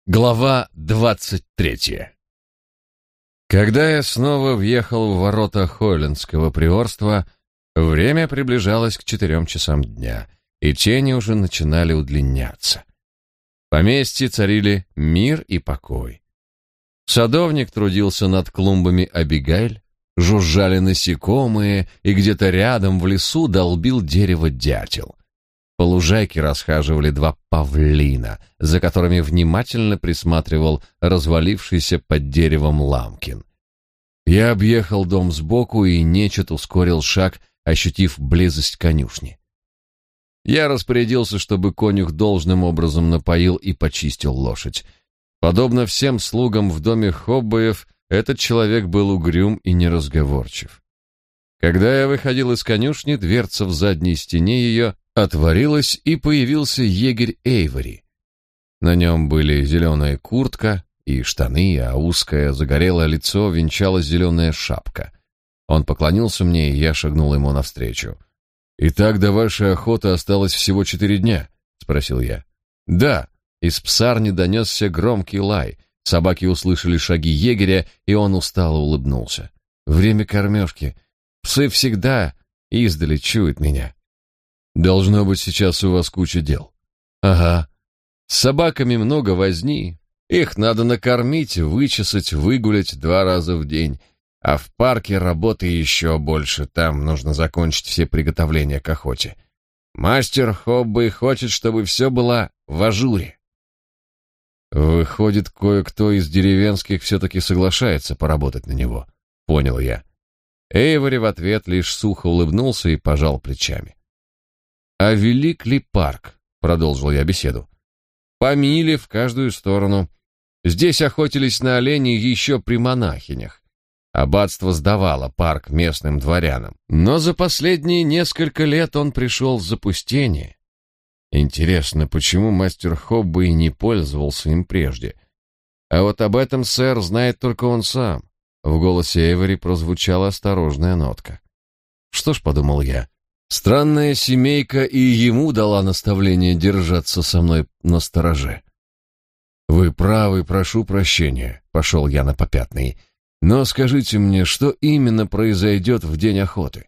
Глава 23. Когда я снова въехал в ворота Хойлендского приорства, время приближалось к 4 часам дня, и тени уже начинали удлиняться. В поместье царили мир и покой. Садовник трудился над клумбами Абигайль, жужжали насекомые, и где-то рядом в лесу долбил дерево дятел. По лужайке расхаживали 2 павлина, за которыми внимательно присматривал развалившийся под деревом Ламкин. Я объехал дом сбоку и нечет ускорил шаг, ощутив близость конюшни. Я распорядился, чтобы конюх должным образом напоил и почистил лошадь. Подобно всем слугам в доме Хоббоев, этот человек был угрюм и неразговорчив. Когда я выходил из конюшни, дверца в задней стене ее отворилась, и появился егерь Эйвори. На нем были зеленая куртка и штаны, а узкое загорелое лицо венчала зеленая шапка. Он поклонился мне, и я шагнул ему навстречу. «Итак, до вашей охоты осталось всего 4 дня?» — спросил я. «Да». Из псарни донесся громкий лай. Собаки услышали шаги егеря, и он устало улыбнулся. «Время кормежки. Псы всегда издали чуют меня». «Должно быть, сейчас у вас куча дел». «Ага. С собаками много возни. Их надо накормить, вычесать, выгулять 2 раза в день. А в парке работы еще больше. Там нужно закончить все приготовления к охоте. Мастер Хоббы хочет, чтобы все было в ажуре». «Выходит, кое-кто из деревенских все-таки соглашается поработать на него», — понял я. Эйвори в ответ лишь сухо улыбнулся и пожал плечами. «А велик ли парк?» — продолжил я беседу. «По миле в каждую сторону. Здесь охотились на оленей еще при монахинях. Аббатство сдавало парк местным дворянам, но за последние несколько лет он пришел в запустение. Интересно, почему мастер Хоббы не пользовался им прежде? А вот об этом, сэр, знает только он сам». В голосе Эйвори прозвучала осторожная нотка. «Что ж», — подумал я, — странная семейка и ему дала наставление держаться со мной настороже. «Вы правы, прошу прощения», — пошел я на попятный. «Но скажите мне, что именно произойдет в день охоты?»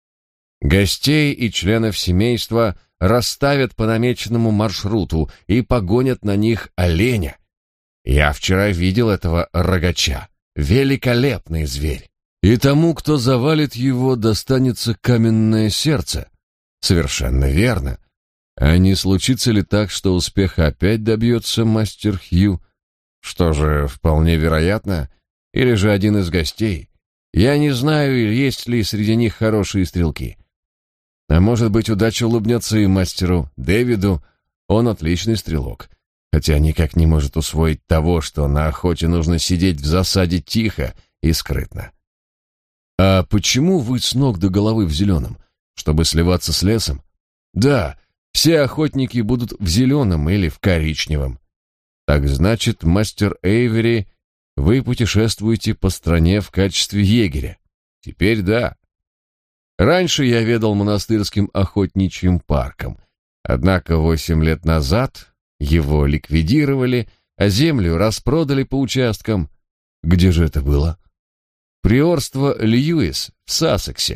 «Гостей и членов семейства расставят по намеченному маршруту и погонят на них оленя. Я вчера видел этого рогача. Великолепный зверь. И тому, кто завалит его, достанется каменное сердце». «Совершенно верно. А не случится ли так, что успеха опять добьется мастер Хью? Что же, вполне вероятно. Или же один из гостей. Я не знаю, есть ли среди них хорошие стрелки. А может быть, удача улыбнется и мастеру Дэвиду. Он отличный стрелок, хотя никак не может усвоить того, что на охоте нужно сидеть в засаде тихо и скрытно». «А почему вы с ног до головы в зеленом? Чтобы сливаться с лесом?» «Да, все охотники будут в зеленом или в коричневом». «Так значит, мастер Эйвори, вы путешествуете по стране в качестве егеря?» «Теперь да. Раньше я ведал монастырским охотничьим парком, однако 8 лет назад его ликвидировали, а землю распродали по участкам». «Где же это было?» «Приорство Льюис в Сассексе».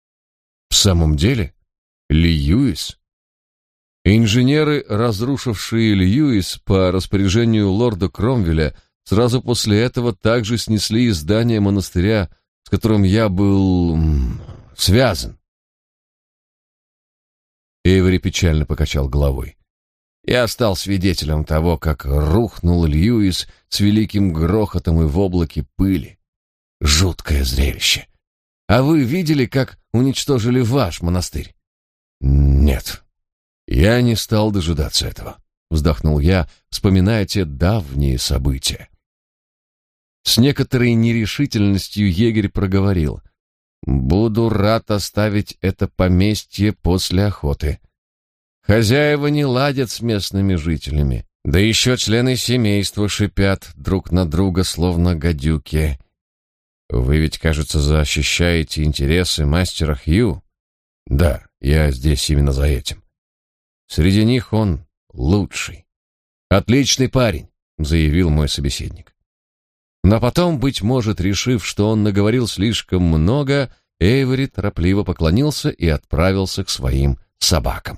«В самом деле? Льюис?» Инженеры, разрушившие Льюис по распоряжению лорда Кромвеля, сразу после этого также снесли здание монастыря, с которым я был связан. Эйвори печально покачал головой. «Я стал свидетелем того, как рухнул Льюис с великим грохотом и в облаке пыли. Жуткое зрелище. А вы видели, как уничтожили ваш монастырь?» «Нет, я не стал дожидаться этого», — вздохнул я, вспоминая те давние события. С некоторой нерешительностью егерь проговорил: «Буду рад оставить это поместье после охоты. Хозяева не ладят с местными жителями, да еще члены семейства шипят друг на друга, словно гадюки. Вы ведь, кажется, защищаете интересы мастера Хью?» «Да, я здесь именно за этим. Среди них он лучший. Отличный парень, заявил мой собеседник. Но потом, быть может, решив, что он наговорил слишком много, Эйвори торопливо поклонился и отправился к своим собакам.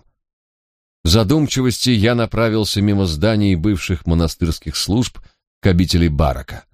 В задумчивости я направился мимо зданий бывших монастырских служб к обители Барака.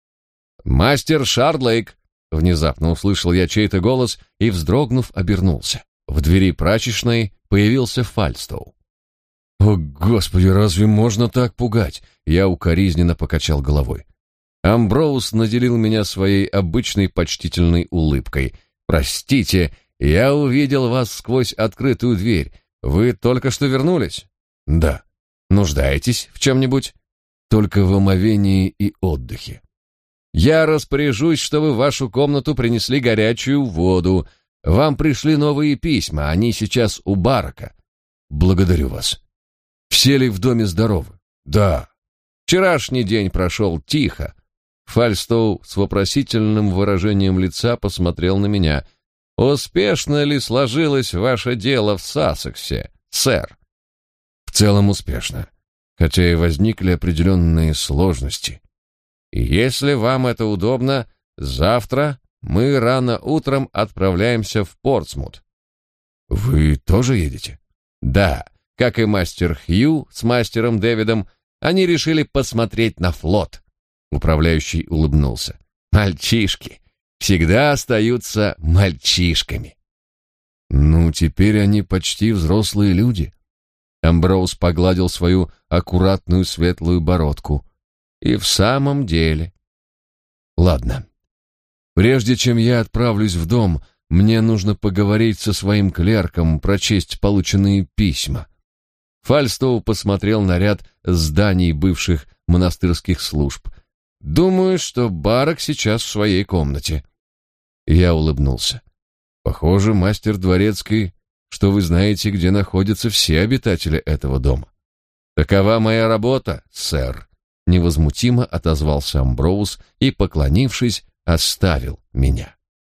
«Мастер Шардлейк!» — внезапно услышал я чей-то голос и, вздрогнув, обернулся. В двери прачечной появился Фальстоу. «О, Господи, разве можно так пугать?» Я укоризненно покачал головой. Амброуз наделил меня своей обычной почтительной улыбкой. «Простите, я увидел вас сквозь открытую дверь. Вы только что вернулись?» «Да». «Нуждаетесь в чем-нибудь?» «Только в омовении и отдыхе». «Я распоряжусь, чтобы в вашу комнату принесли горячую воду. Вам пришли новые письма, они сейчас у Барака». «Благодарю вас». «Все ли в доме здоровы?» «Да». «Вчерашний день прошел тихо». Фальстоу с вопросительным выражением лица посмотрел на меня. «Успешно ли сложилось ваше дело в Сассексе, сэр?» «В целом успешно, хотя и возникли определенные сложности. И если вам это удобно, завтра мы рано утром отправляемся в Портсмут». «Вы тоже едете?» «Да, как и мастер Хью с мастером Дэвидом, они решили посмотреть на флот». Управляющий улыбнулся. «Мальчишки всегда остаются мальчишками». «Ну, теперь они почти взрослые люди». Амброуз погладил свою аккуратную светлую бородку. «И в самом деле». «Ладно. Прежде чем я отправлюсь в дом, мне нужно поговорить со своим клерком, прочесть полученные письма». Фальстоу посмотрел на ряд зданий бывших монастырских служб. «Думаю, что Барак сейчас в своей комнате». Я улыбнулся. «Похоже, мастер Дворецкий, что вы знаете, где находятся все обитатели этого дома». «Такова моя работа, сэр», — невозмутимо отозвался Амброуз и, поклонившись, оставил меня.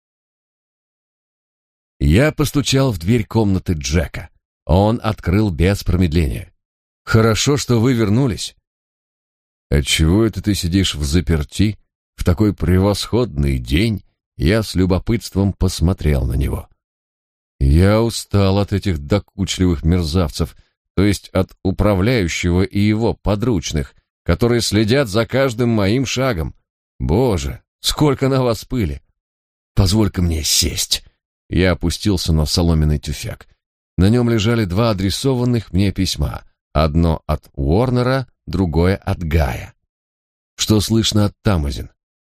Я постучал в дверь комнаты Джека. Он открыл без промедления. «Хорошо, что вы вернулись». «Отчего это ты сидишь взаперти в такой превосходный день?» Я с любопытством посмотрел на него. «Я устал от этих докучливых мерзавцев, то есть от управляющего и его подручных, которые следят за каждым моим шагом. Боже, сколько на вас пыли! Позволь-ка мне сесть». Я опустился на соломенный тюфяк. На нем лежали два адресованных мне письма. Одно от Уорнера, другое от Гая. «Что слышно от Тамазин?»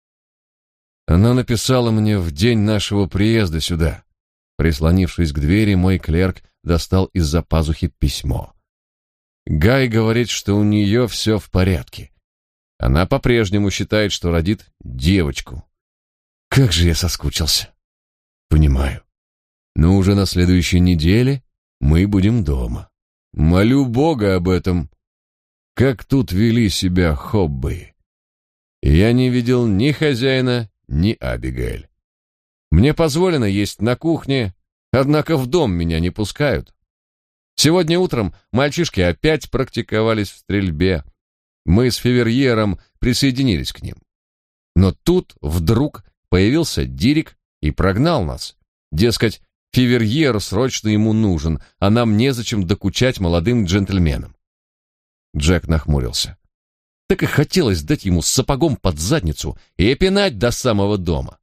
«Она написала мне в день нашего приезда сюда». Прислонившись к двери, мой клерк достал из-за пазухи письмо. Гай говорит, что у нее все в порядке. Она по-прежнему считает, что родит девочку. Как же я соскучился. Понимаю. Но уже на следующей неделе мы будем дома. Молю Бога об этом. Как тут вели себя хоббы. Я не видел ни хозяина, ни Абигейль. Мне позволено есть на кухне, однако в дом меня не пускают. Сегодня утром мальчишки опять практиковались в стрельбе. Мы с Феверьером присоединились к ним. Но тут вдруг появился Дирик и прогнал нас. Дескать, Феверьер срочно ему нужен, а нам незачем докучать молодым джентльменам. Джек нахмурился. Так и хотелось дать ему сапогом под задницу и пинать до самого дома.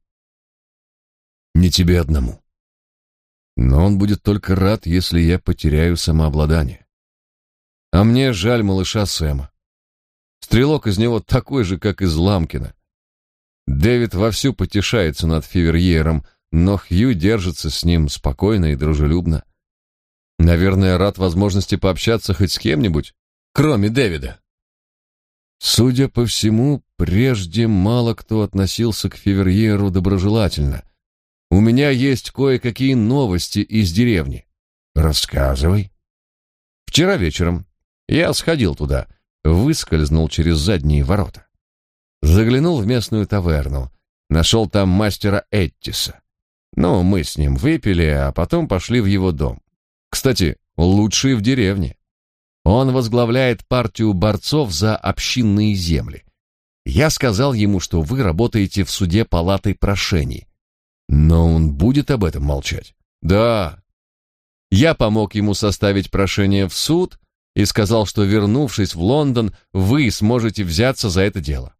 Не тебе одному. Но он будет только рад, если я потеряю самообладание. А мне жаль малыша Сэма. Стрелок из него такой же, как из Ламкина. Дэвид вовсю потешается над Феверьером, но Хью держится с ним спокойно и дружелюбно. Наверное, рад возможности пообщаться хоть с кем-нибудь, кроме Дэвида. Судя по всему, прежде мало кто относился к Феверьеру доброжелательно. У меня есть кое-какие новости из деревни. Рассказывай. Вчера вечером я сходил туда, выскользнул через задние ворота. Заглянул в местную таверну, нашел там мастера Эттиса. Ну, мы с ним выпили, а потом пошли в его дом. Кстати, лучший в деревне. Он возглавляет партию борцов за общинные земли. Я сказал ему, что вы работаете в суде палаты прошений. Но он будет об этом молчать? Да. Я помог ему составить прошение в суд и сказал, что, вернувшись в Лондон, вы сможете взяться за это дело.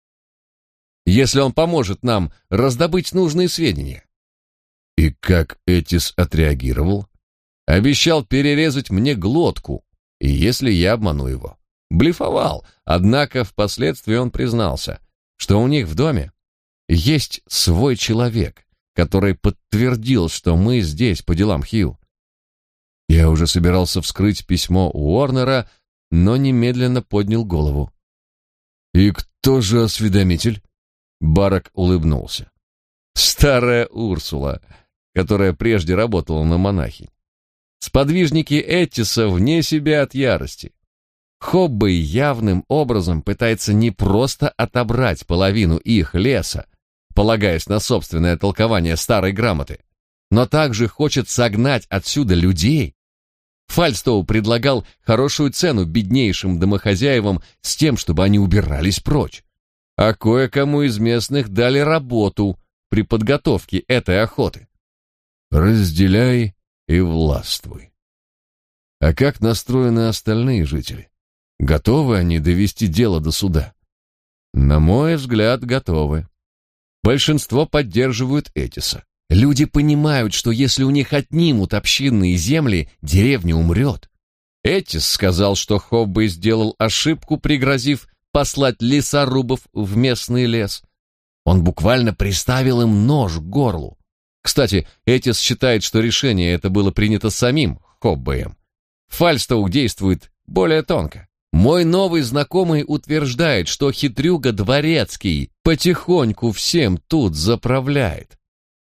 Если он поможет нам раздобыть нужные сведения. И как Этис отреагировал? Обещал перерезать мне глотку, и если я обману его. Блефовал, однако впоследствии он признался, что у них в доме есть свой человек, который подтвердил, что мы здесь по делам Хью. Я уже собирался вскрыть письмо Уорнера, но немедленно поднял голову. «И кто же осведомитель?» Барак улыбнулся. «Старая Урсула, которая прежде работала на монахинь. Сподвижники Эттиса вне себя от ярости. Хоббей явным образом пытается не просто отобрать половину их леса, полагаясь на собственное толкование старой грамоты, но также хочет согнать отсюда людей. Фальстоу предлагал хорошую цену беднейшим домохозяевам с тем, чтобы они убирались прочь. А кое-кому из местных дали работу при подготовке этой охоты. Разделяй и властвуй. А как настроены остальные жители? Готовы они довести дело до суда? На мой взгляд, готовы. Большинство поддерживают Этиса. Люди понимают, что если у них отнимут общинные земли, деревня умрет. Этис сказал, что Хоббей сделал ошибку, пригрозив послать лесорубов в местный лес. Он буквально приставил им нож к горлу. Кстати, Этис считает, что решение это было принято самим Хоббеем. Фальстоу действует более тонко. Мой новый знакомый утверждает, что хитрюга Дворецкий потихоньку всем тут заправляет.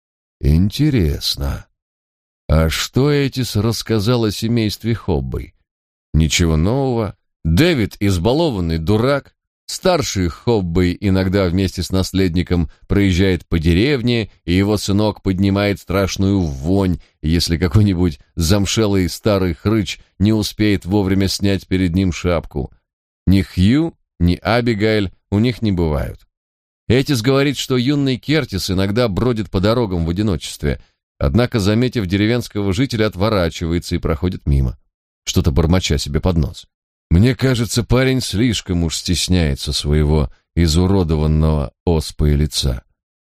Интересно. А что Этис рассказал о семействе Хоббей? Ничего нового. Дэвид избалованный дурак. Старший Хоббей иногда вместе с наследником проезжает по деревне, и его сынок поднимает страшную вонь, если какой-нибудь замшелый старый хрыч не успеет вовремя снять перед ним шапку. Ни Хью, ни Абигейль у них не бывают. Этис говорит, что юный Кертис иногда бродит по дорогам в одиночестве, однако, заметив деревенского жителя, отворачивается и проходит мимо, что-то бормоча себе под нос. Мне кажется, парень слишком уж стесняется своего изуродованного оспой лица.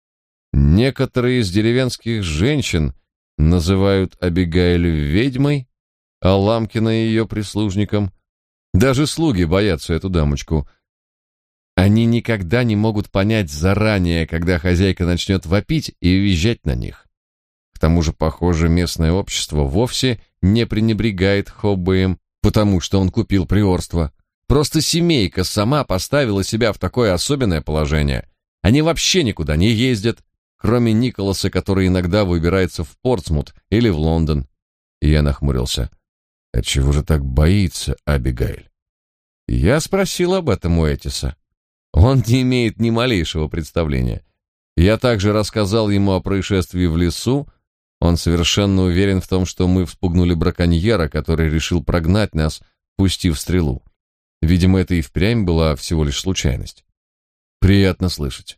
Некоторые из деревенских женщин называют Абигейль ведьмой, а Ламкина ее прислужником. Даже слуги боятся эту дамочку. Они никогда не могут понять заранее, когда хозяйка начнет вопить и визжать на них. К тому же, похоже, местное общество вовсе не пренебрегает Хоббеем, потому что он купил приорство. Просто семейка сама поставила себя в такое особенное положение. Они вообще никуда не ездят, кроме Николаса, который иногда выбирается в Портсмут или в Лондон. И я нахмурился. Отчего же так боится Абигейль? Я спросил об этом у Этиса. Он не имеет ни малейшего представления. Я также рассказал ему о происшествии в лесу. Он совершенно уверен в том, что мы вспугнули браконьера, который решил прогнать нас, пустив стрелу. Видимо, это и впрямь была всего лишь случайность. Приятно слышать.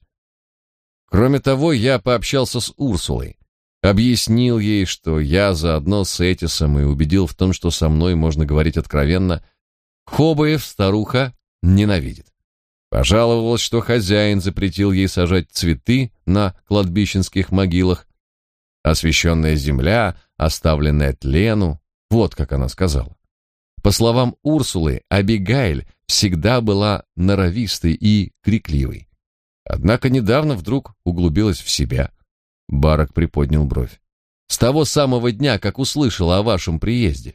Кроме того, я пообщался с Урсулой, объяснил ей, что я заодно с Этисом, и убедил в том, что со мной можно говорить откровенно. Хоббеев старуха ненавидит. Пожаловалась, что хозяин запретил ей сажать цветы на кладбищенских могилах. Освященная земля, оставленная тлену, вот как она сказала. По словам Урсулы, Абигейль всегда была норовистой и крикливой. Однако недавно вдруг углубилась в себя. Барак приподнял бровь. С того самого дня, как услышала о вашем приезде.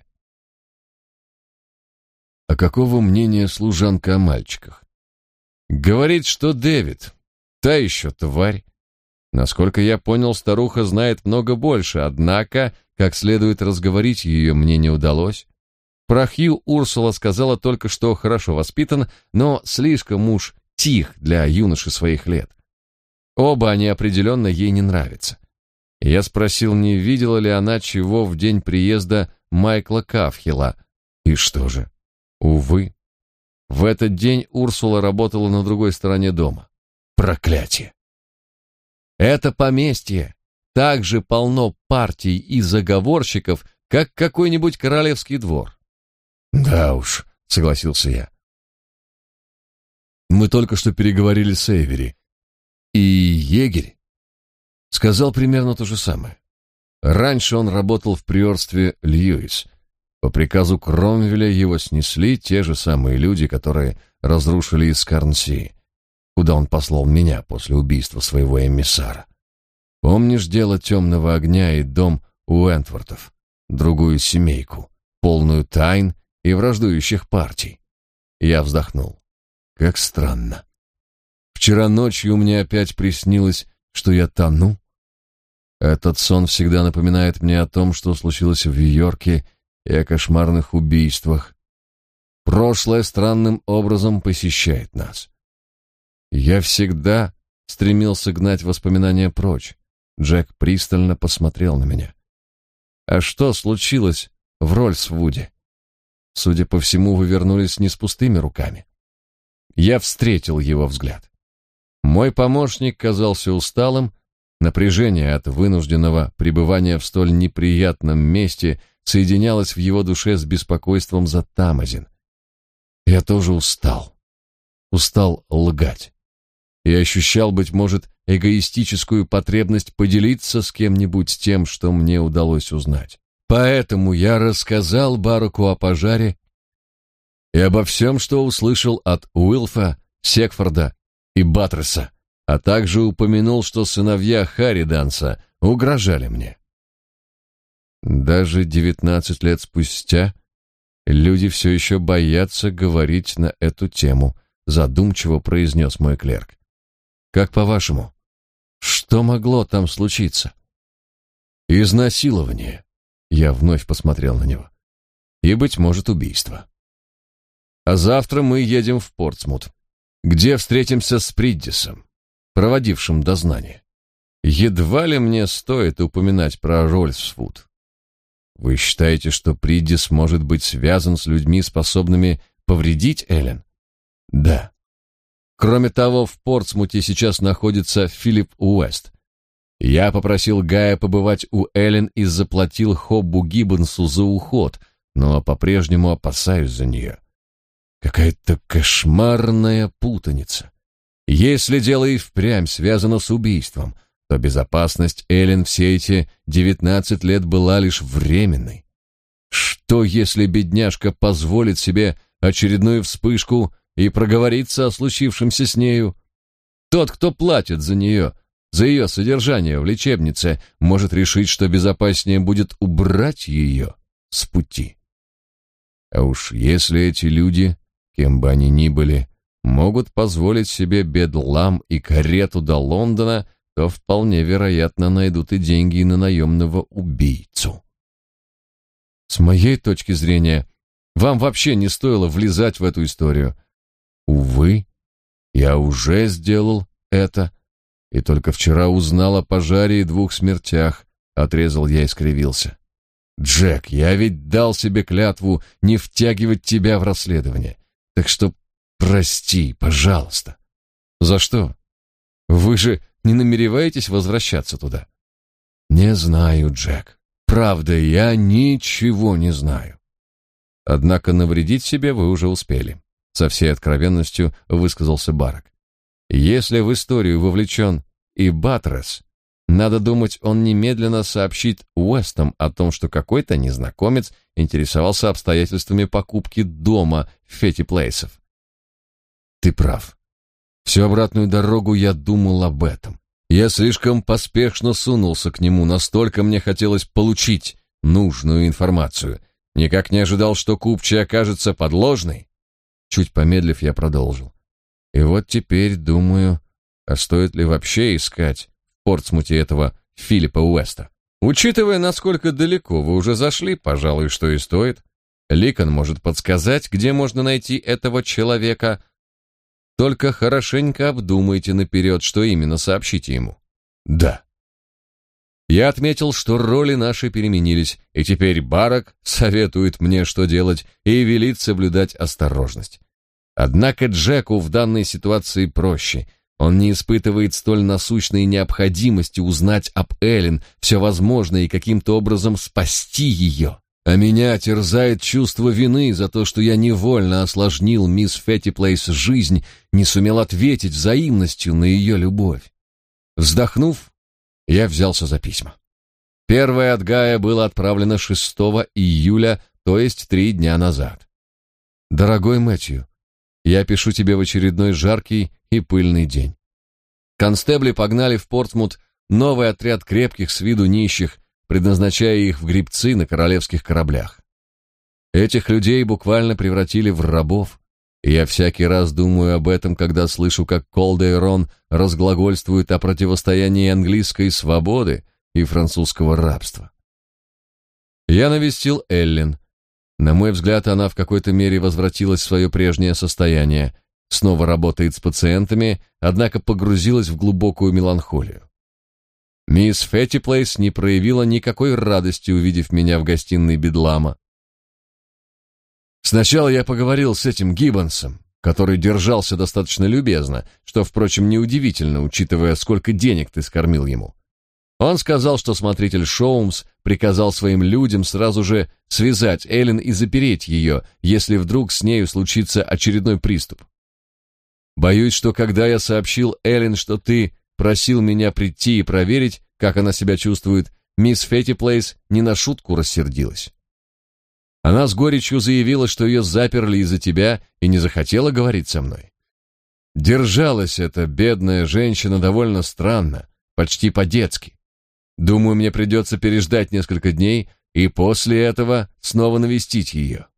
А какого мнения служанка о мальчиках? Говорит, что Дэвид, та еще тварь. Насколько я понял, старуха знает много больше, однако, как следует разговорить ее, мне не удалось. Про Хью Урсула сказала только, что хорошо воспитан, но слишком уж тих для юноши своих лет. Оба они определенно ей не нравятся. Я спросил, не видела ли она чего в день приезда Майкла Кафхила. И что же? Увы, в этот день Урсула работала на другой стороне дома. Проклятие! Это поместье также полно партий и заговорщиков, как какой-нибудь королевский двор. Да уж, согласился я. Мы только что переговорили с Эйвери, и егерь сказал примерно то же самое. Раньше он работал в приорстве Льюис. По приказу Кромвеля его снесли те же самые люди, которые разрушили Искарнси, куда он послал меня после убийства своего эмиссара. Помнишь дело Темного огня и дом Уэнтвортов, другую семейку, полную тайн и враждующих партий? Я вздохнул. Как странно. Вчера ночью мне опять приснилось, что я тону. Этот сон всегда напоминает мне о том, что случилось в Йорке, и о кошмарных убийствах. Прошлое странным образом посещает нас. Я всегда стремился гнать воспоминания прочь. Джек пристально посмотрел на меня. А что случилось в Рольсвуде? Судя по всему, вы вернулись не с пустыми руками. Я встретил его взгляд. Мой помощник казался усталым, напряжение от вынужденного пребывания в столь неприятном месте соединялось в его душе с беспокойством за Тамазин. Я тоже устал лгать. И ощущал, быть может, эгоистическую потребность поделиться с кем-нибудь тем, что мне удалось узнать. Поэтому я рассказал Бараку о пожаре и обо всем, что услышал от Уилфа, Секфорда и Баттерса, а также упомянул, что сыновья Харриданса угрожали мне. Даже 19 лет спустя люди все еще боятся говорить на эту тему, задумчиво произнес мой клерк. Как по-вашему, что могло там случиться? Изнасилование. Я вновь посмотрел на него. И, быть может, убийство. А завтра мы едем в Портсмут, где встретимся с Приддисом, проводившим дознание. Едва ли мне стоит упоминать про Рольсвуд. Вы считаете, что Приддис может быть связан с людьми, способными повредить Эллен? Да. Кроме того, в Портсмуте сейчас находится Филипп Уэст. Я попросил Гая побывать у Эллен и заплатил Хоббу Гиббонсу за уход, но по-прежнему опасаюсь за нее. Какая-то кошмарная путаница. Если дело и впрямь связано с убийством, то безопасность Эллен все эти 19 лет была лишь временной. Что, если бедняжка позволит себе очередную вспышку и проговорится о случившемся с нею? Тот, кто платит за нее, за ее содержание в лечебнице, может решить, что безопаснее будет убрать ее с пути. А уж если эти люди, кем бы они ни были, могут позволить себе бедлам и карету до Лондона, то вполне вероятно найдут и деньги на наемного убийцу. С моей точки зрения, вам вообще не стоило влезать в эту историю. Увы, я уже сделал это, и только вчера узнал о пожаре и 2 смертях, отрезал я и скривился. Джек, я ведь дал себе клятву не втягивать тебя в расследование, так что прости, пожалуйста. За что? Вы же не намереваетесь возвращаться туда? Не знаю, Джек. Правда, я ничего не знаю. Однако навредить себе вы уже успели. Со всей откровенностью высказался Барак. Если в историю вовлечен и Баттерс, надо думать, он немедленно сообщит Уэстам о том, что какой-то незнакомец интересовался обстоятельствами покупки дома в Фетти-Плейсов. Ты прав. Всю обратную дорогу я думал об этом. Я слишком поспешно сунулся к нему, настолько мне хотелось получить нужную информацию. Никак не ожидал, что купчий окажется подложной. Чуть помедлив, я продолжил. И вот теперь думаю, а стоит ли вообще искать в Портсмуте этого Филиппа Уэста? Учитывая, насколько далеко вы уже зашли, пожалуй, что и стоит. Ликон может подсказать, где можно найти этого человека. Только хорошенько обдумайте наперед, что именно сообщите ему. Да. Я отметил, что роли наши переменились, и теперь Барак советует мне, что делать, и велит соблюдать осторожность. Однако Джеку в данной ситуации проще. Он не испытывает столь насущной необходимости узнать об Эллен все возможное и каким-то образом спасти ее. А меня терзает чувство вины за то, что я невольно осложнил мисс Феттиплейс жизнь, не сумел ответить взаимностью на ее любовь. Вздохнув, я взялся за письма. Первое от Гая было отправлено 6 июля, то есть 3 дня назад. «Дорогой Мэтью, я пишу тебе в очередной жаркий и пыльный день. Констебли погнали в Портсмут новый отряд крепких с виду нищих, предназначая их в гребцы на королевских кораблях. Этих людей буквально превратили в рабов, и я всякий раз думаю об этом, когда слышу, как Колдейрон разглагольствует о противостоянии английской свободы и французского рабства. Я навестил Эллен. На мой взгляд, она в какой-то мере возвратилась в свое прежнее состояние, снова работает с пациентами, однако погрузилась в глубокую меланхолию. Мисс Феттиплейс не проявила никакой радости, увидев меня в гостиной Бедлама. Сначала я поговорил с этим Гиббонсом, который держался достаточно любезно, что, впрочем, неудивительно, учитывая, сколько денег ты скормил ему. Он сказал, что смотритель Шоумс приказал своим людям сразу же связать Эллен и запереть ее, если вдруг с нею случится очередной приступ. Боюсь, что когда я сообщил Эллен, что ты просил меня прийти и проверить, как она себя чувствует, мисс Феттиплейс не на шутку рассердилась. Она с горечью заявила, что ее заперли из-за тебя и не захотела говорить со мной. Держалась эта бедная женщина довольно странно, почти по-детски. Думаю, мне придется переждать несколько дней и после этого снова навестить ее.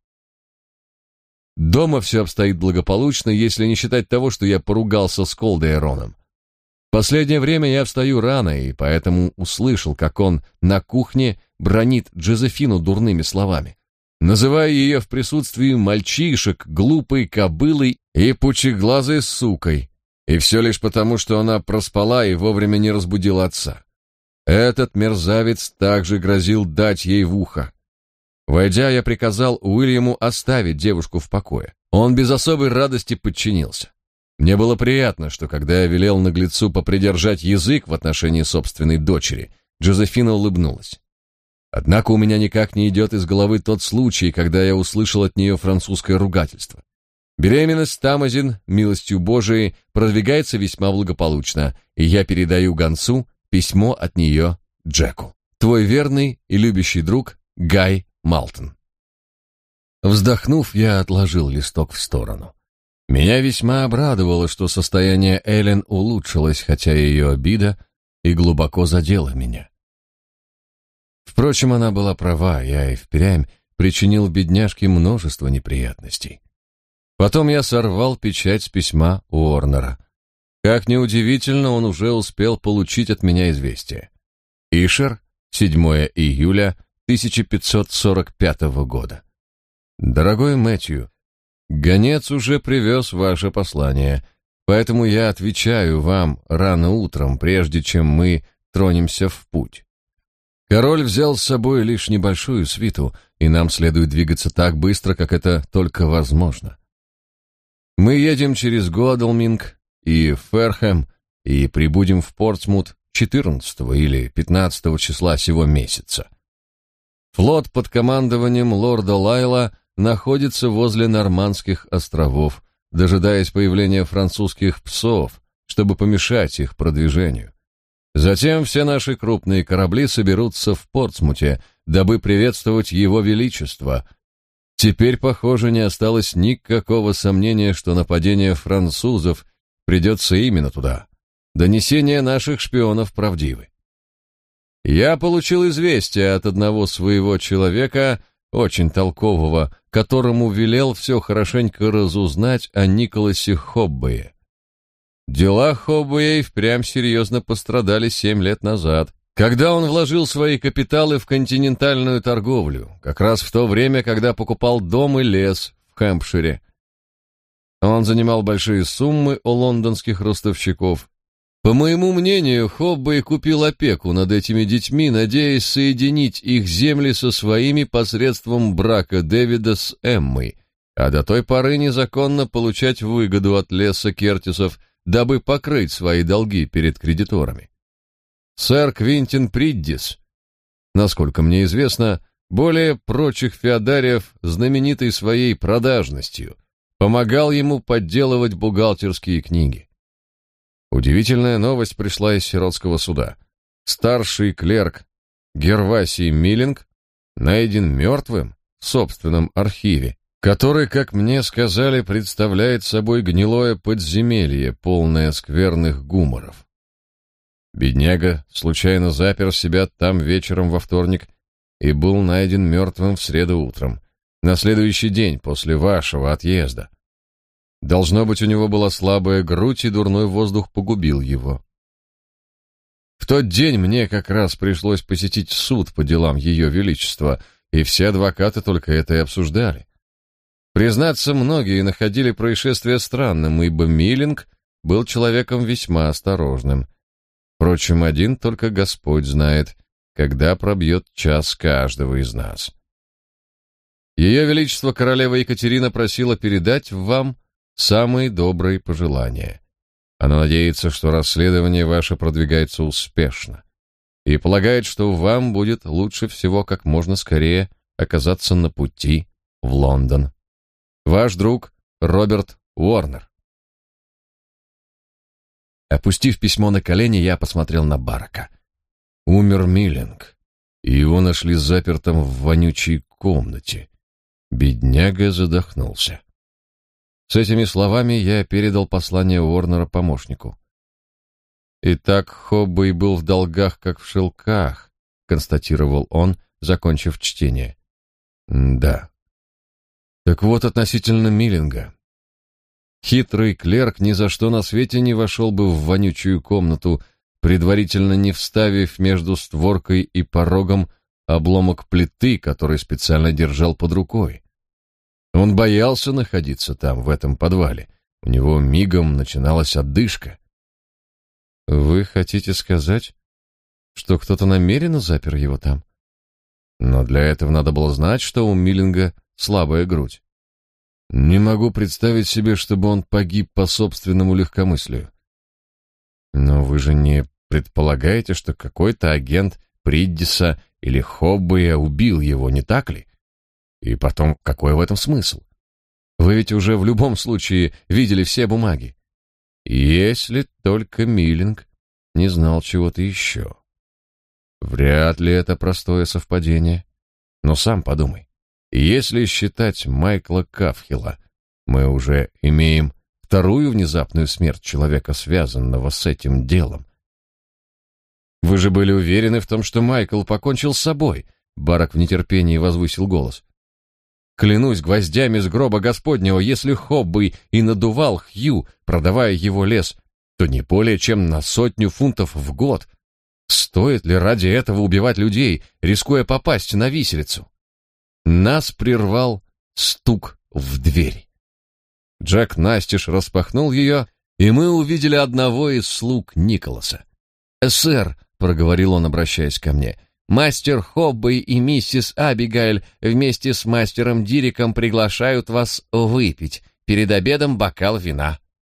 Дома все обстоит благополучно, если не считать того, что я поругался с Колдейроном. В последнее время я встаю рано, и поэтому услышал, как он на кухне бранит Джозефину дурными словами, называя ее в присутствии мальчишек глупой кобылой и пучеглазой сукой, и все лишь потому, что она проспала и вовремя не разбудила отца. Этот мерзавец также грозил дать ей в ухо. Войдя, я приказал Уильяму оставить девушку в покое. Он без особой радости подчинился. Мне было приятно, что когда я велел наглецу попридержать язык в отношении собственной дочери, Джозефина улыбнулась. Однако у меня никак не идет из головы тот случай, когда я услышал от нее французское ругательство. Беременность Тамазин, милостью Божией, продвигается весьма благополучно, и я передаю гонцу письмо от нее Джеку. Твой верный и любящий друг Гай Малтон. Вздохнув, я отложил листок в сторону. Меня весьма обрадовало, что состояние Эллен улучшилось, хотя ее обида и глубоко задела меня. Впрочем, она была права, я и впрямь причинил бедняжке множество неприятностей. Потом я сорвал печать с письма Уорнера. Как ни удивительно, он уже успел получить от меня известие. Ишер, 7 июля 1545 года. Дорогой Мэтью, гонец уже привез ваше послание, поэтому я отвечаю вам рано утром, прежде чем мы тронемся в путь. Король взял с собой лишь небольшую свиту, и нам следует двигаться так быстро, как это только возможно. Мы едем через Годалминг и Ферхэм и прибудем в Портсмут 14 или 15 числа сего месяца. Флот под командованием лорда Лайла находится возле Нормандских островов, дожидаясь появления французских псов, чтобы помешать их продвижению. Затем все наши крупные корабли соберутся в Портсмуте, дабы приветствовать его величество. Теперь, похоже, не осталось никакого сомнения, что нападение французов придется именно туда. Донесения наших шпионов правдивы. Я получил известие от одного своего человека, очень толкового, которому велел все хорошенько разузнать о Николасе Хоббее. Дела Хоббея и впрямь серьезно пострадали 7 лет назад, когда он вложил свои капиталы в континентальную торговлю, как раз в то время, когда покупал дом и лес в Хэмпшире. Он занимал большие суммы у лондонских ростовщиков. По моему мнению, Хоббей купил опеку над этими детьми, надеясь соединить их земли со своими посредством брака Дэвида с Эммой, а до той поры незаконно получать выгоду от леса Кертисов, дабы покрыть свои долги перед кредиторами. Сэр Квинтин Приддис, насколько мне известно, более прочих феодариев, знаменитый своей продажностью, помогал ему подделывать бухгалтерские книги. Удивительная новость пришла из сиротского суда. Старший клерк Гервасий Миллинг найден мертвым в собственном архиве, который, как мне сказали, представляет собой гнилое подземелье, полное скверных гуморов. Бедняга случайно запер себя там вечером во вторник и был найден мертвым в среду утром, на следующий день после вашего отъезда. Должно быть, у него была слабая грудь, и дурной воздух погубил его. В тот день мне как раз пришлось посетить суд по делам Ее Величества, и все адвокаты только это и обсуждали. Признаться, многие находили происшествие странным, ибо Миллинг был человеком весьма осторожным. Впрочем, один только Господь знает, когда пробьет час каждого из нас. Ее Величество королева Екатерина просила передать вам самые добрые пожелания. Она надеется, что расследование ваше продвигается успешно, и полагает, что вам будет лучше всего как можно скорее оказаться на пути в Лондон. Ваш друг Роберт Уорнер. Опустив письмо на колени, я посмотрел на Барака. Умер Миллинг, и его нашли запертым в вонючей комнате. Бедняга задохнулся. С этими словами я передал послание Уорнера помощнику. «Итак, Хоббей был в долгах, как в шелках», — констатировал он, закончив чтение. «Да. Так вот, относительно Миллинга. Хитрый клерк ни за что на свете не вошел бы в вонючую комнату, предварительно не вставив между створкой и порогом обломок плиты, который специально держал под рукой. Он боялся находиться там, в этом подвале. У него мигом начиналась одышка. Вы хотите сказать, что кто-то намеренно запер его там? Но для этого надо было знать, что у Миллинга слабая грудь. Не могу представить себе, чтобы он погиб по собственному легкомыслию. Но вы же не предполагаете, что какой-то агент Приддиса или Хоббея убил его, не так ли? И потом, какой в этом смысл? Вы ведь уже в любом случае видели все бумаги. Если только Миллинг не знал чего-то еще. Вряд ли это простое совпадение. Но сам подумай. Если считать Майкла Кафхила, мы уже имеем вторую внезапную смерть человека, связанного с этим делом. Вы же были уверены в том, что Майкл покончил с собой. Барак в нетерпении возвысил голос. Клянусь гвоздями с гроба Господнего, если Хоббей и надувал Хью, продавая его лес, то не более чем на 100 фунтов в год. Стоит ли ради этого убивать людей, рискуя попасть на виселицу? Нас прервал стук в дверь. Джек настежь распахнул ее, и мы увидели одного из слуг Николаса. «Сэр», — проговорил он, обращаясь ко мне, — «мастер Хоббей и миссис Абигейл вместе с мастером Дириком приглашают вас выпить. Перед обедом бокал вина».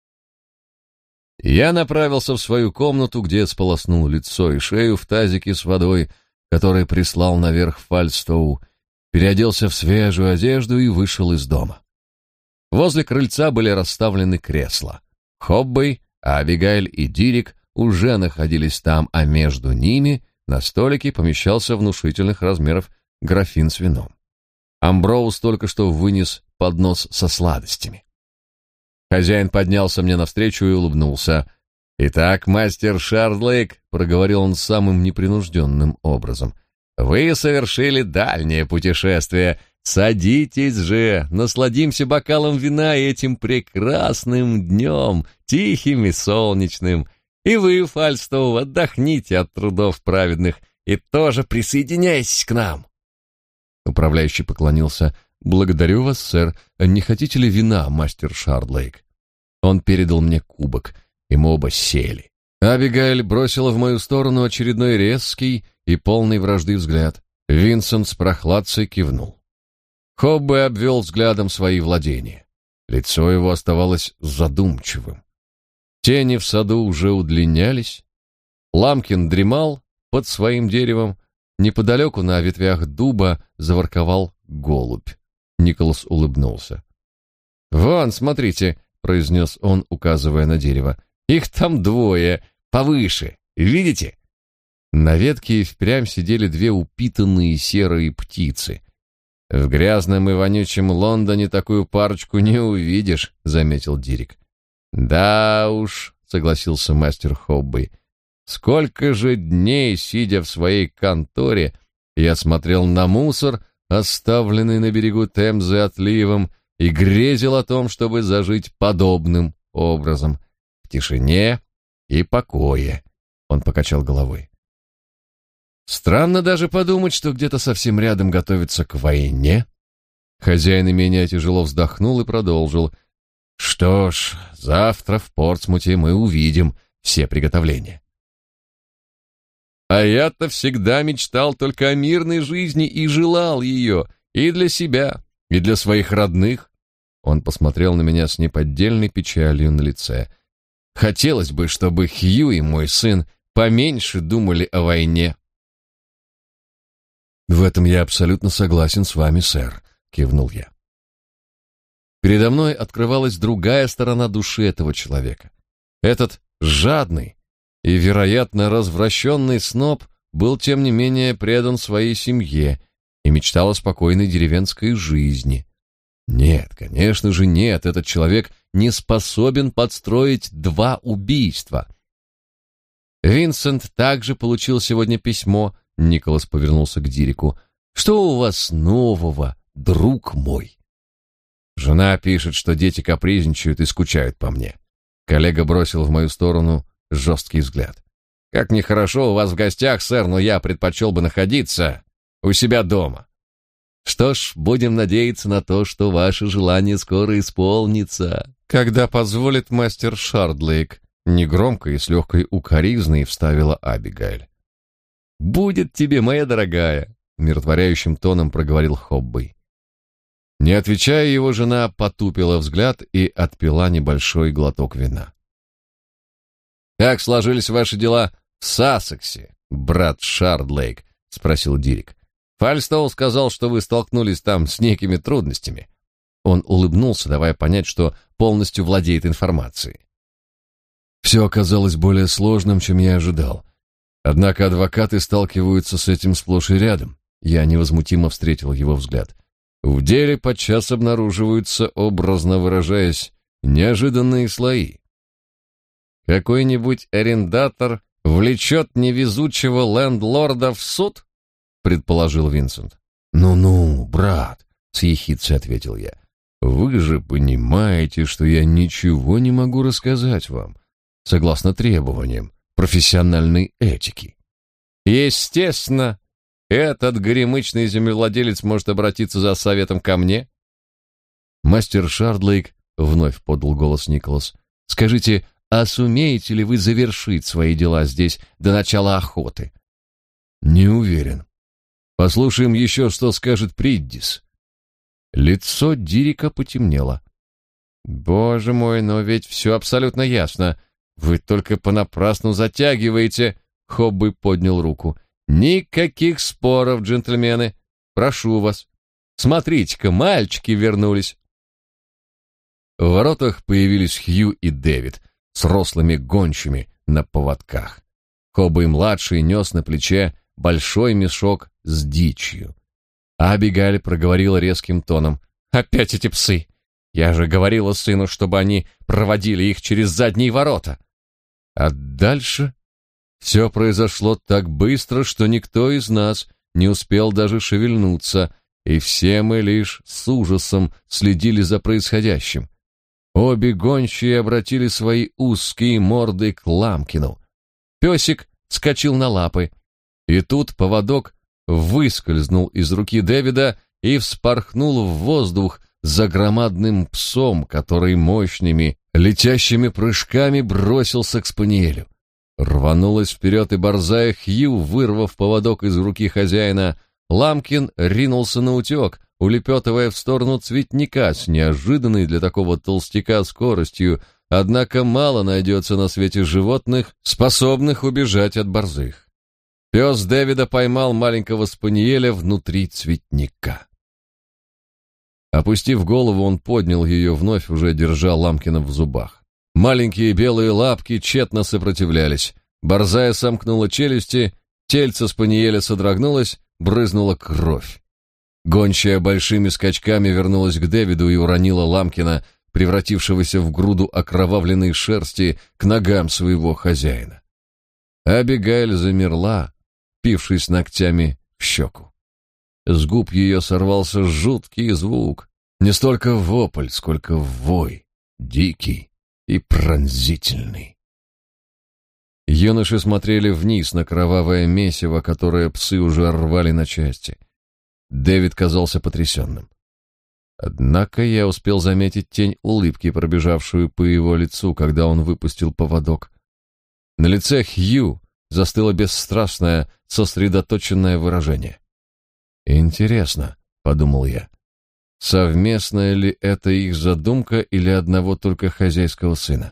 Я направился в свою комнату, где сполоснул лицо и шею в тазике с водой, который прислал наверх Фальстоу, переоделся в свежую одежду и вышел из дома. Возле крыльца были расставлены кресла. Хоббей, Абигейл и Дирик уже находились там, а между ними на столике помещался внушительных размеров графин с вином. Амброуз только что вынес поднос со сладостями. Хозяин поднялся мне навстречу и улыбнулся. «Итак, мастер Шардлейк», — проговорил он самым непринужденным образом, — «вы совершили дальнее путешествие. Садитесь же, насладимся бокалом вина и этим прекрасным днем, тихим и солнечным. И вы, Фальстоу, отдохните от трудов праведных и тоже присоединяйтесь к нам». Управляющий поклонился. «Благодарю вас, сэр. Не хотите ли вина, мастер Шардлейк?» Он передал мне кубок, и мы оба сели. Абигейль бросила в мою сторону очередной резкий и полный вражды взгляд. Винсент с прохладцей кивнул. Хоббе обвел взглядом свои владения. Лицо его оставалось задумчивым. Тени в саду уже удлинялись. Ламкин дремал под своим деревом. Неподалеку на ветвях дуба заворковал голубь. Николас улыбнулся. «Вон, смотрите», — произнес он, указывая на дерево. «Их там двое, повыше. Видите?» На ветке и впрямь сидели две упитанные серые птицы. «В грязном и вонючем Лондоне такую парочку не увидишь», — заметил Дирик. «Да уж», — согласился мастер Хоббей. «Сколько же дней, сидя в своей конторе, я смотрел на мусор, оставленный на берегу Темзы отливом, и грезил о том, чтобы зажить подобным образом, в тишине и покое». Он покачал головой. «Странно даже подумать, что где-то совсем рядом готовится к войне». Хозяин имения тяжело вздохнул и продолжил. «Что ж, завтра в Портсмуте мы увидим все приготовления». «А я-то всегда мечтал только о мирной жизни и желал ее и для себя, и для своих родных». Он посмотрел на меня с неподдельной печалью на лице. «Хотелось бы, чтобы Хью и мой сын поменьше думали о войне». «В этом я абсолютно согласен с вами, сэр», — кивнул я. Передо мной открывалась другая сторона души этого человека. Этот жадный и, вероятно, развращенный сноб был, тем не менее, предан своей семье и мечтал о спокойной деревенской жизни. Нет, конечно же нет, этот человек не способен подстроить 2 убийства. Винсент также получил сегодня письмо. Николас повернулся к Дирику. «Что у вас нового, друг мой?» «Жена пишет, что дети капризничают и скучают по мне». Коллега бросил в мою сторону жесткий взгляд. «Как нехорошо у вас в гостях, сэр, но я предпочел бы находиться у себя дома». «Что ж, будем надеяться на то, что ваше желание скоро исполнится, когда позволит мастер Шардлейк», негромко и с легкой укоризной вставила Абигейль. «Будет тебе, моя дорогая», — умиротворяющим тоном проговорил Хоббей. Не отвечая, его жена потупила взгляд и отпила небольшой глоток вина. «Как сложились ваши дела в Сассексе, брат Шардлейк?» — спросил Дирик. «Фальстоу сказал, что вы столкнулись там с некими трудностями». Он улыбнулся, давая понять, что полностью владеет информацией. «Все оказалось более сложным, чем я ожидал. Однако адвокаты сталкиваются с этим сплошь и рядом». Я невозмутимо встретил его взгляд. «В деле подчас обнаруживаются, образно выражаясь, неожиданные слои. Какой-нибудь арендатор влечет невезучего лендлорда в суд?» — предположил Винсент. «Ну-ну, брат», — с ехидцей ответил я. «Вы же понимаете, что я ничего не могу рассказать вам, согласно требованиям профессиональной этики». «Естественно, этот горемычный землевладелец может обратиться за советом ко мне». «Мастер Шардлейк», — вновь подал голос Николас, — «скажите, а сумеете ли вы завершить свои дела здесь до начала охоты?» «Не уверен. Послушаем еще, что скажет Приддис». Лицо Дирика потемнело. «Боже мой, но ведь все абсолютно ясно. Вы только понапрасну затягиваете», — Хоббей поднял руку. «Никаких споров, джентльмены. Прошу вас. Смотрите-ка, мальчики вернулись». В воротах появились Хью и Дэвид с рослыми гончими на поводках. Хоббей-младший нес на плече большой мешок с дичью. Абигейль проговорила резким тоном. «Опять эти псы! Я же говорила сыну, чтобы они проводили их через задние ворота». А дальше все произошло так быстро, что никто из нас не успел даже шевельнуться, и все мы лишь с ужасом следили за происходящим. Обе гончие обратили свои узкие морды к Ламкину. Песик вскочил на лапы, и тут поводок выскользнул из руки Дэвида и вспорхнул в воздух за громадным псом, который мощными летящими прыжками бросился к спаниелю. рванулась вперед, и борзая Хью, вырвав поводок из руки хозяина, Ламкин ринулся наутек, улепетывая в сторону цветника с неожиданной для такого толстяка скоростью, однако мало найдется на свете животных, способных убежать от борзых. Пес Дэвида поймал маленького спаниеля внутри цветника. Опустив голову, он поднял ее вновь, уже держа Ламкина в зубах. Маленькие белые лапки тщетно сопротивлялись. Борзая сомкнула челюсти, тельце спаниеля содрогнулось, брызнула кровь. Гончая большими скачками вернулась к Дэвиду и уронила Ламкина, превратившегося в груду окровавленной шерсти, к ногам своего хозяина. Абигейль замерла, впившись ногтями в щеку. С губ ее сорвался жуткий звук, не столько вопль, сколько вой, дикий и пронзительный. Юноши смотрели вниз на кровавое месиво, которое псы уже рвали на части. Дэвид казался потрясенным. Однако я успел заметить тень улыбки, пробежавшую по его лицу, когда он выпустил поводок. На лице Хью застыло бесстрастное, сосредоточенное выражение. «Интересно», — подумал я, — «совместная ли это их задумка или одного только хозяйского сына?»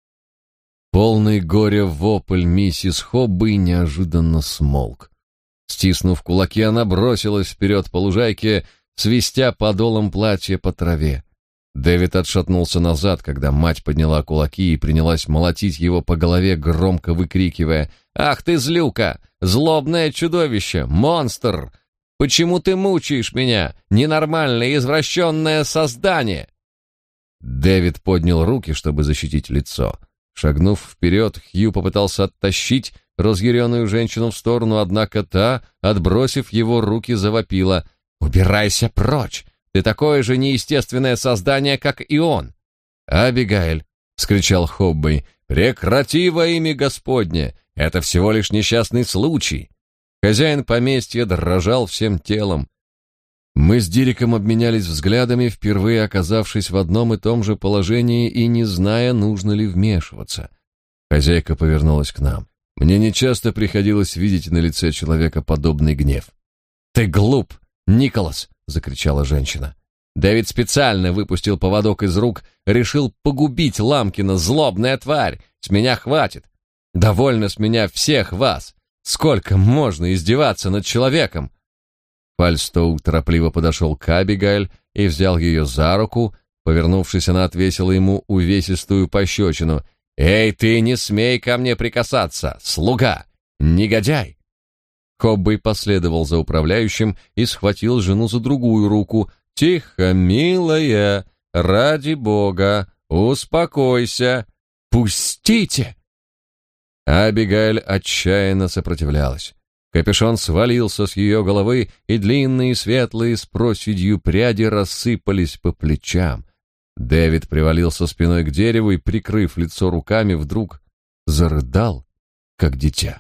Полный горя вопль миссис Хобби неожиданно смолк. Стиснув кулаки, она бросилась вперед по лужайке, свистя подолом платья по траве. Дэвид отшатнулся назад, когда мать подняла кулаки и принялась молотить его по голове, громко выкрикивая: «Ах ты, злюка! Злобное чудовище! Монстр! Почему ты мучаешь меня, ненормальное извращенное создание?» Дэвид поднял руки, чтобы защитить лицо. Шагнув вперед, Хью попытался оттащить разъяренную женщину в сторону, однако та, отбросив его руки, завопила: «Убирайся прочь! Ты такое же неестественное создание, как и он!» «Абигейль!» — вскричал Хобби. «Прекрати во имя Господне! Это всего лишь несчастный случай!» Хозяин поместья дрожал всем телом. Мы с Дириком обменялись взглядами, впервые оказавшись в одном и том же положении и не зная, нужно ли вмешиваться. Хозяйка повернулась к нам. Мне нечасто приходилось видеть на лице человека подобный гнев. «Ты глуп, Николас!» — закричала женщина. «Дэвид специально выпустил поводок из рук, решил погубить Ламкина, злобная тварь! С меня хватит! Довольно с меня всех вас! Сколько можно издеваться над человеком?» Фальстоу торопливо подошел к Абигейль и взял ее за руку. Повернувшись, она отвесила ему увесистую пощечину. «Эй, ты не смей ко мне прикасаться, слуга! Негодяй!» Хобби последовал за управляющим и схватил жену за другую руку. «Тихо, милая, ради бога, успокойся! Пустите!» Абигейль отчаянно сопротивлялась. Капюшон свалился с ее головы, и длинные светлые с проседью пряди рассыпались по плечам. Дэвид привалился спиной к дереву и, прикрыв лицо руками, вдруг зарыдал, как дитя.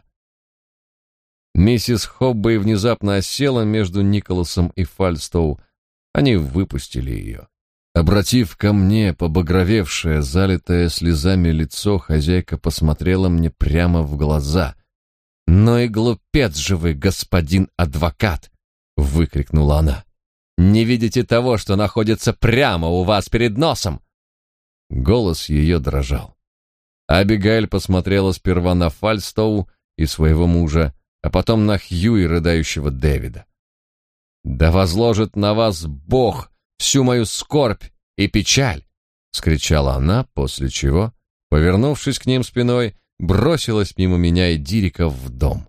Миссис Хобби внезапно осела между Николасом и Фальстоу. Они выпустили ее. Обратив ко мне побагровевшее, залитое слезами лицо, хозяйка посмотрела мне прямо в глаза. «Ну и глупец же вы, господин адвокат!» — выкрикнула она. «Не видите того, что находится прямо у вас перед носом?» Голос ее дрожал. Абигейль посмотрела сперва на Фальстоу и своего мужа, а потом на Хью и рыдающего Дэвида. «Да возложит на вас Бог всю мою скорбь и печаль!» — вскричала она, после чего, повернувшись к ним спиной, бросилась мимо меня и Дирика в дом.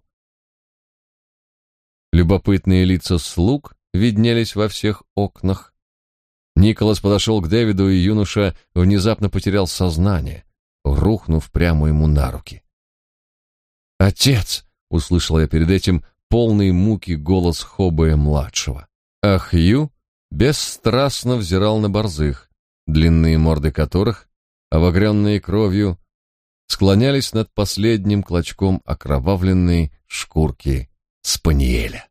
Любопытные лица слуг виднелись во всех окнах. Николас подошел к Дэвиду, и юноша внезапно потерял сознание, рухнув прямо ему на руки. «Отец!» — услышал я перед этим полный муки голос Хоббея-младшего. А Хью бесстрастно взирал на борзых, длинные морды которых, обогренные кровью, склонялись над последним клочком окровавленной шкурки спаниеля.